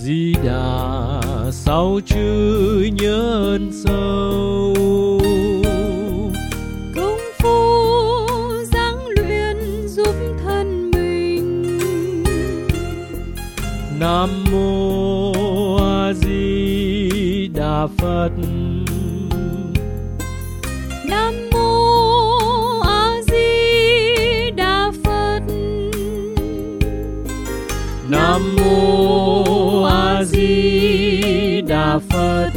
Di Đà sáu chữ nhớ ơn sâu, công phu ráng luyện giúp thân mình. Nam mô A Di Đà Phật. Nam mô A Di Đà Phật. Nam mô A Di Đà Phật.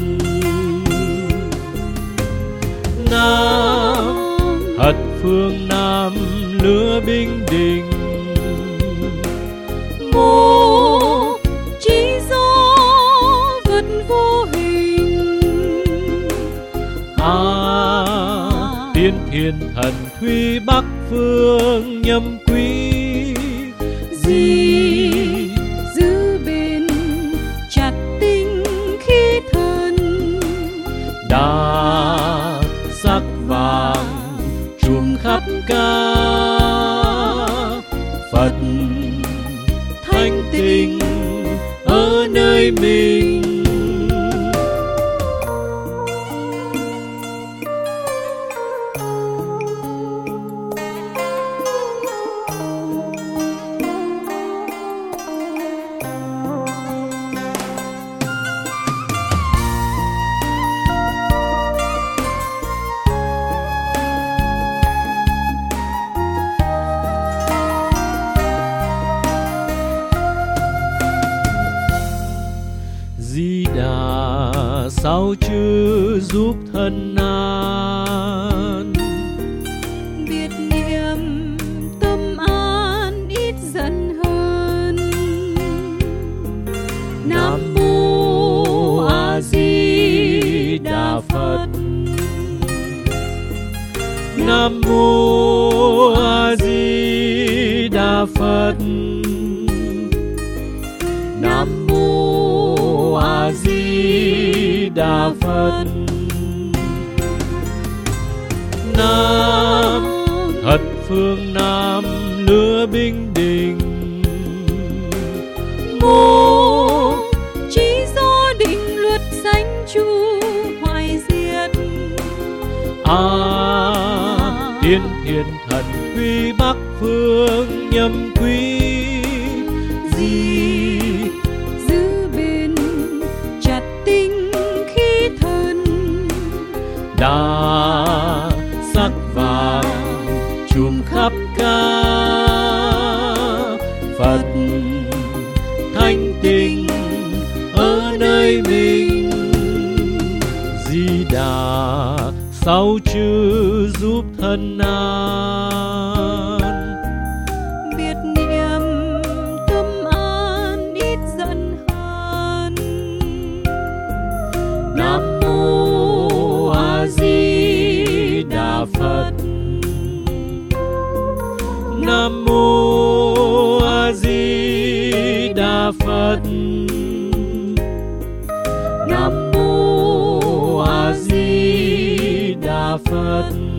Nam Hật phương Nam lứa Binh Đình. Mô Chí Do vật vô hình. Tiên Thiên Thần Thủy Bắc Phương Nhâm Quý. Di giữ bền chặt tinh khí thần. Đa sắc vàng trùm khắp ca. Phật thanh tịnh ở nơi mình. Di Đà sáu chữ giúp thân an. Biết niệm tâm an ít giận hơn. Nam mô A Di Đà Phật. Nam mô A Di Đà Phật. Nam mô A Di Đà Phật. Nam Hật phương Nam lứa Binh Đình. Mô Chí Do định luật sanh chu hoại diệt. Tiên Thiên Thần Thủy Bắc Phương Nhâm Quý. Di giữ bền chặt tinh khí thần. Đa sắc vàng trùm khắp ca. Phật thanh tịnh ở nơi mình. Di Đà sáu chữ giúp thân an. Biết niệm tâm an ít giận hơn. Nam mô A Di Đà Phật. Nam mô A Di Đà Phật. Nam mô A Di Đà Phật.